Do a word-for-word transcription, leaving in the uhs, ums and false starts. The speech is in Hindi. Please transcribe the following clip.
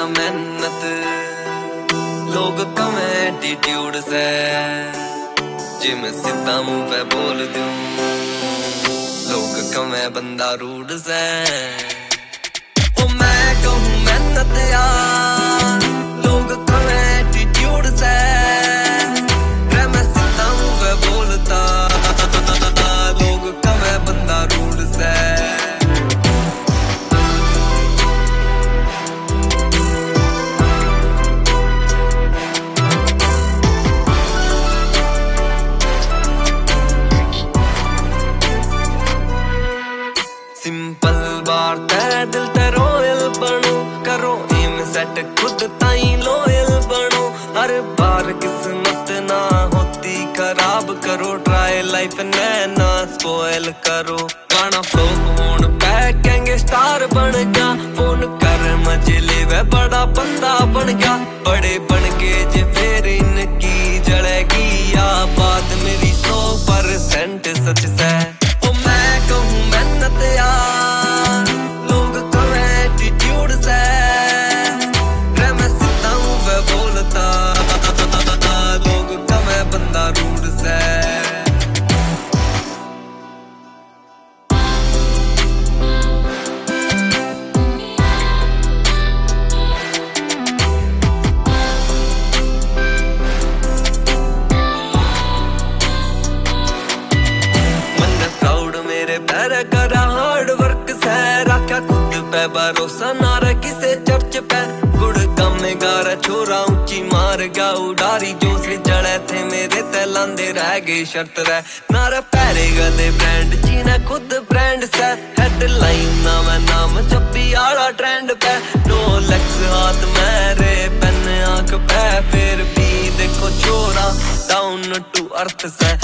मेहनत, लोग कम एटीट्यूड से, जे मैं सीधा मुंह पे बोल दूं लोग कम है बंदा रूड से। ओ मैं कहूँ मेहनत यार, लोग कम एटीट्यूड से, मैं सीधा मुंह पे बोलता लोग कम है बंदा रूड से। सिंपल बात है दिल ते रॉयल बनो, करो एम सेट खुद ताई लॉयल बनो। हर बार किस्मत ना होती खराब, करो ट्राई लाइफ नैना स्पॉइल करो। गाना फ्लॉप होन पे कहेंगे स्टार बन जा, फोन कर मजे ले वे बड़ा बंदा बन गया। बड़े बन के जे फिर इनकी जलेगी या बात मेरी सौ परसेंट सच से। ओ मैं कहूँ मेहनत यार, लोग कम एटीट्यूड से, मैं सीधा मुंह पे बोलता लोग कम है बंदा रूड से। पैर करा हार्ड वर्क से, रखा खुद पे भरोसा ना किसे चर्च पे। गुड़ कम गारा छोरा ऊंची मार गया उडारी, जो से जड़े थे मेरे ते लांदे रह गए शर्त रह। नारा पैरे गदे ब्रांड जीना खुद ब्रांड से, हेडलाइन ना मैं नाम छपी आला ट्रेंड पे। रोलेक्स हाथ मेरे पेन आंख पे, फिर भी देखो छोरा डाउन टू अर्थ से।